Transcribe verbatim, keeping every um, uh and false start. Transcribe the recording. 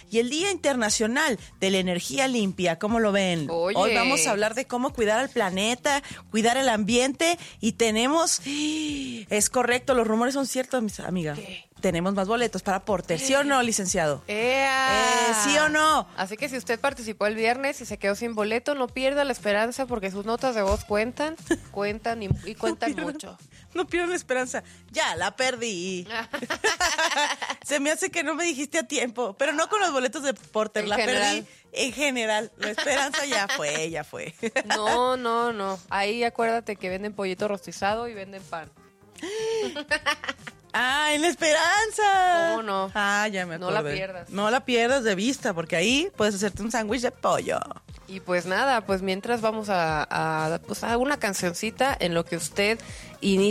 y el Día Internacional de la Energía Limpia. ¿Cómo lo ven? Oye. Hoy vamos a hablar de cómo cuidar al planeta, cuidar el ambiente y tenemos, es correcto, los rumores son ciertos, mis amigas. ¿Qué? Tenemos más boletos para Porter, ¿sí o no, licenciado? ¡Ea! Eh, ¿sí o no? Así que si usted participó el viernes y se quedó sin boleto, no pierda la esperanza porque sus notas de voz cuentan, cuentan y, y cuentan No pierdan- mucho. No pierdan la esperanza. Ya, la perdí. Se me hace que no me dijiste a tiempo, pero no con los boletos de Porter, En la general. perdí en general. La esperanza ya fue, ya fue. No, no, no. Ahí acuérdate que venden pollito rostizado y venden pan. ¡Ah, en la esperanza! ¿Cómo no? Ah, ya me No acordé. la pierdas. No la pierdas de vista, porque ahí puedes hacerte un sándwich de pollo. Y pues nada, pues mientras vamos a, a, pues a una cancioncita en lo que usted inicia